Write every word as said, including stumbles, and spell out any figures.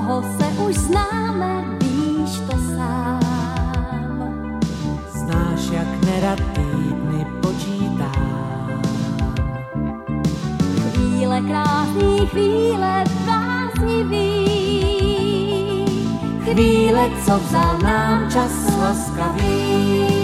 koho se už známe, víš to sám. Znáš, jak nerad týdny počítám. Chvíle krásný, chvíle bláznivý, Chvíle, co vzal nám čas laskavý.